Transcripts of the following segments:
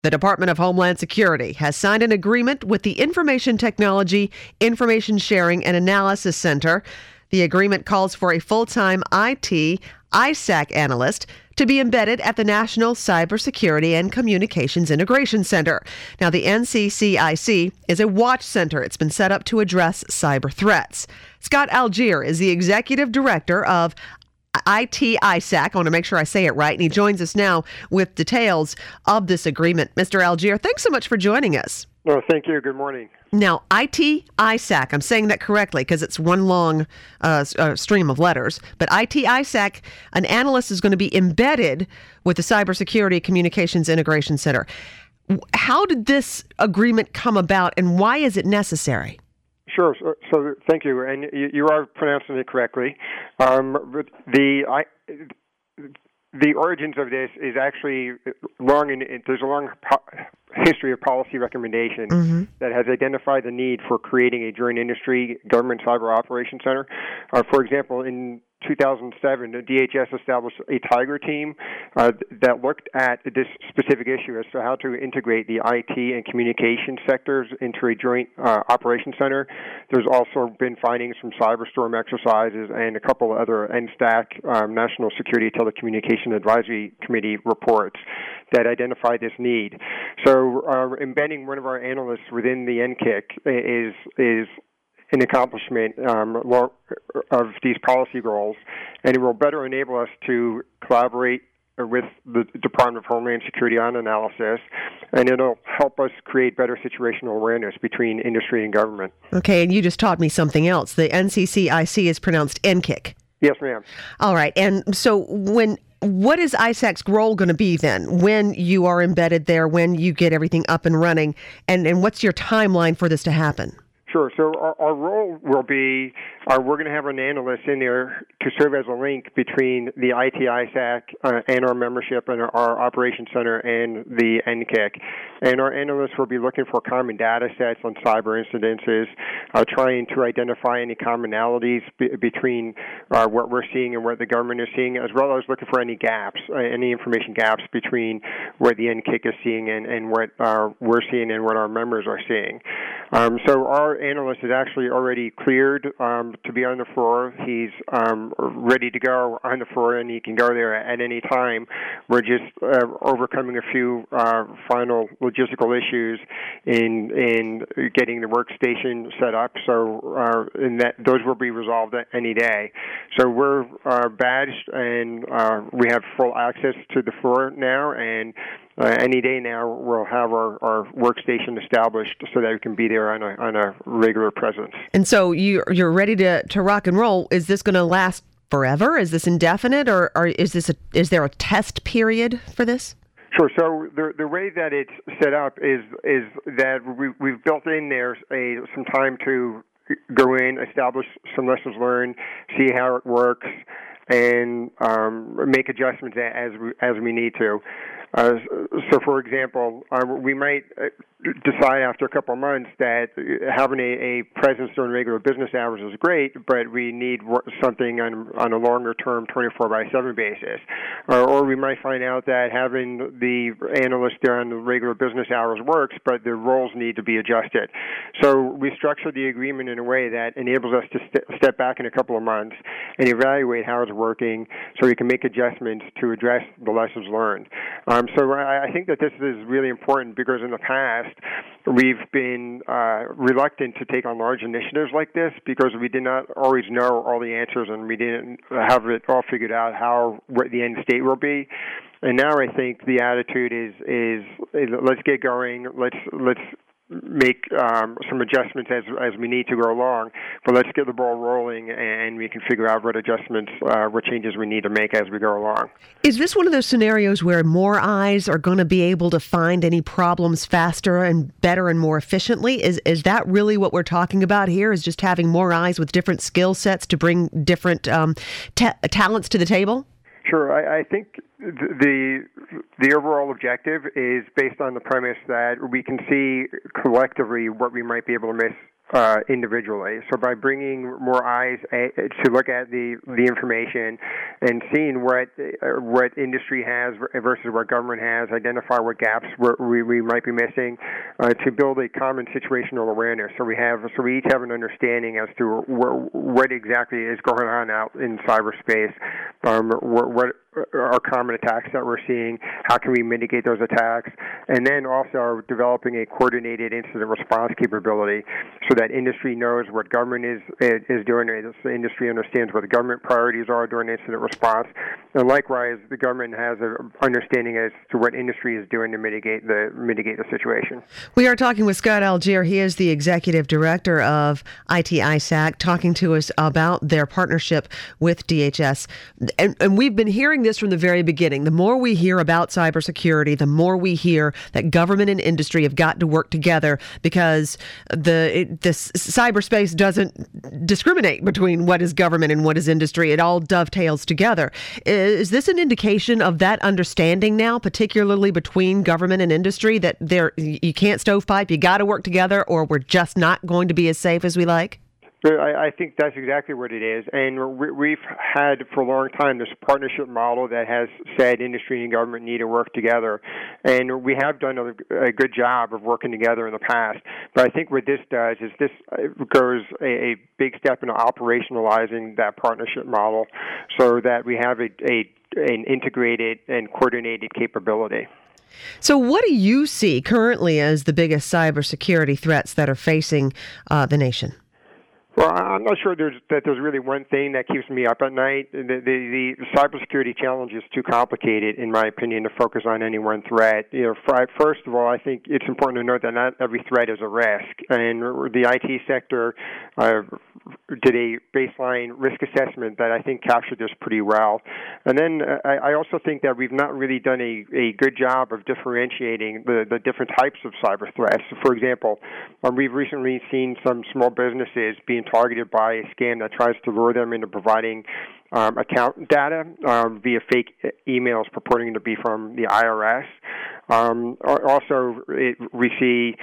The Department of Homeland Security has signed an agreement with the Information Technology, Information Sharing, and Analysis Center. The agreement calls for a full-time IT ISAC analyst to be embedded at the National Cybersecurity and Communications Integration Center. Now, the NCCIC is a watch center. It's been set up to address cyber threats. Scott Algier is the executive director of IT ISAC. I want to make sure I say it right. And he joins us now with details of this agreement. Mr. Algier, thanks so much for joining us. No, thank you. Good morning. Now, IT ISAC, I'm saying that correctly because it's one long stream of letters, but IT ISAC, an analyst is going to be embedded with the Cybersecurity Communications Integration Center. How did this agreement come about and why is it necessary? Sure. So thank you. And you are pronouncing it correctly. The origins of this is actually long, and there's a long history of policy recommendation that has identified the need for creating a joint industry government cyber operations center. For example, in 2007, the DHS established a Tiger team that looked at this specific issue as to how to integrate the IT and communication sectors into a joint operations center. There's also been findings from CyberStorm exercises and a couple of other NSTAC, National Security Telecommunication Advisory Committee reports that identify this need. So embedding one of our analysts within the NCIC is an accomplishment of these policy goals, and it will better enable us to collaborate with the Department of Homeland Security on analysis, and it'll help us create better situational awareness between industry and government. Okay, and you just taught me something else. The NCCIC is pronounced NCIC. Yes, ma'am. All right, and so what is ISAC's role going to be then when you are embedded there, when you get everything up and running, and what's your timeline for this to happen? Sure. So our role will be, we're going to have an analyst in there to serve as a link between the IT ISAC and our membership and our operations center and the NCIC. And our analysts will be looking for common data sets on cyber incidences, trying to identify any commonalities between what we're seeing and what the government is seeing, as well as looking for any gaps, any information gaps between what the NCIC is seeing and what we're seeing and what our members are seeing. So our analyst is actually already cleared to be on the floor. He's ready to go on the floor, and he can go there at any time. We're just overcoming a few final logistical issues in getting the workstation set up. So those will be resolved any day. So we're badged, and we have full access to the floor now, and any day now we'll have our workstation established so that we can be there on a regular presence. And so you're ready to rock and roll. Is this going to last forever? Is this indefinite, or is there a test period for this? Sure. So the way that it's set up is that we've built in there some time to go in, establish some lessons learned, see how it works, and make adjustments as we need to. So, for example, we might decide after a couple of months that having a presence during regular business hours is great, but we need something on a longer-term 24/7 basis. Or we might find out that having the analyst there on the regular business hours works, but the roles need to be adjusted. So we structure the agreement in a way that enables us to step back in a couple of months and evaluate how it's working so we can make adjustments to address the lessons learned. So I think that this is really important because in the past, we've been reluctant to take on large initiatives like this because we did not always know all the answers and we didn't have it all figured out what the end state will be. And now I think the attitude is let's get going. Let's make some adjustments as we need to go along, but let's get the ball rolling and we can figure out what adjustments, what changes we need to make as we go along. Is this one of those scenarios where more eyes are going to be able to find any problems faster and better and more efficiently? Is that really what we're talking about here, is just having more eyes with different skill sets to bring different talents to the table? Sure. I think the overall objective is based on the premise that we can see collectively what we might be able to miss individually. So by bringing more eyes to look at the information and seeing what industry has versus what government has, identify what gaps we might be missing, to build a common situational awareness. So we each have an understanding as to what exactly is going on out in cyberspace, what are common attacks that we're seeing, how can we mitigate those attacks, and then also developing a coordinated incident response capability so that industry knows what government is doing, the industry understands what the government priorities are during incident response, and likewise the government has an understanding as to what industry is doing to mitigate the situation. We are talking with Scott Algier. He is the executive director of IT-ISAC, talking to us about their partnership with DHS. And we've been hearing this from the very beginning. The more we hear about cybersecurity, the more we hear that government and industry have got to work together because this cyberspace doesn't discriminate between what is government and what is industry. It all dovetails together. Is this an indication of that understanding now, particularly between government and industry, that you can't stovepipe, you got to work together, or we're just not going to be as safe as we like? I think that's exactly what it is. And we've had for a long time this partnership model that has said industry and government need to work together. And we have done a good job of working together in the past. But I think what this does is this goes a big step into operationalizing that partnership model so that we have an integrated and coordinated capability. So what do you see currently as the biggest cybersecurity threats that are facing the nation? Well, I'm not sure there's really one thing that keeps me up at night. The cybersecurity challenge is too complicated, in my opinion, to focus on any one threat. First of all, I think it's important to note that not every threat is a risk, and the IT sector did a baseline risk assessment that I think captured this pretty well. And then I also think that we've not really done a good job of differentiating the different types of cyber threats. For example, we've recently seen some small businesses being targeted by a scam that tries to lure them into providing account data via fake emails purporting to be from the IRS. Also, we see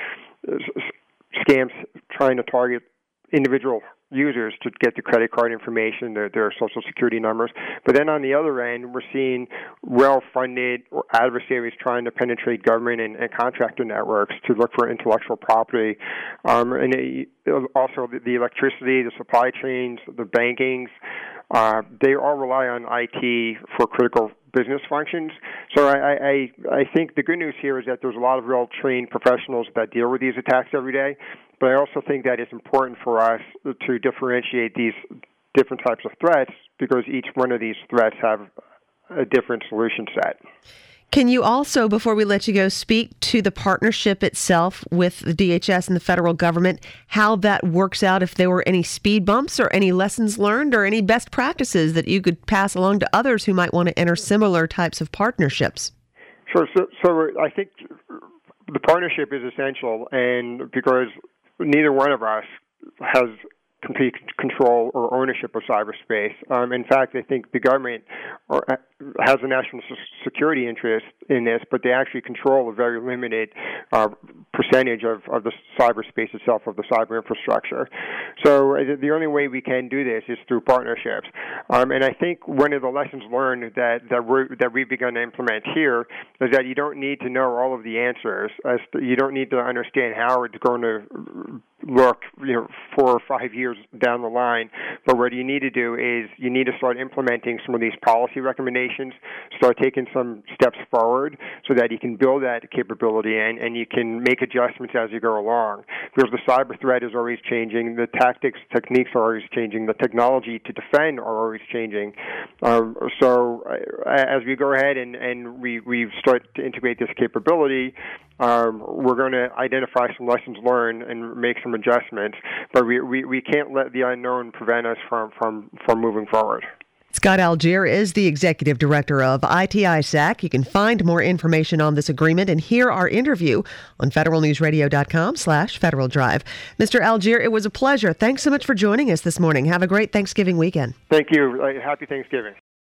scams trying to target individual users to get the credit card information, their social security numbers. But then on the other end, we're seeing well-funded adversaries trying to penetrate government and contractor networks to look for intellectual property. And also the electricity, the supply chains, the bankings, they all rely on IT for critical business functions. So I think the good news here is that there's a lot of real trained professionals that deal with these attacks every day. But I also think that it's important for us to differentiate these different types of threats because each one of these threats have a different solution set. Can you also, before we let you go, speak to the partnership itself with the DHS and the federal government, how that works out, if there were any speed bumps or any lessons learned or any best practices that you could pass along to others who might want to enter similar types of partnerships? Sure. So I think the partnership is essential, and because neither one of us has complete control or ownership of cyberspace. In fact, I think the government has a national security interest in this, but they actually control a very limited percentage of the cyberspace itself, of the cyber infrastructure. So the only way we can do this is through partnerships. And I think one of the lessons learned that we've begun to implement here is that you don't need to know all of the answers. You don't need to understand how it's going to look 4 or 5 years down the line. But what you need to do is you need to start implementing some of these policy recommendations, start taking some steps forward so that you can build that capability and you can make adjustments as you go along. Because the cyber threat is always changing, the tactics, techniques are always changing, the technology to defend are always changing. So as we go ahead and we start to integrate this capability, we're going to identify some lessons learned and make some adjustments, but we can't let the unknown prevent us from moving forward. Scott Algier is the executive director of IT-ISAC. You can find more information on this agreement and hear our interview on federalnewsradio.com/Federal Drive. Mr. Algier, it was a pleasure. Thanks so much for joining us this morning. Have a great Thanksgiving weekend. Thank you. Happy Thanksgiving.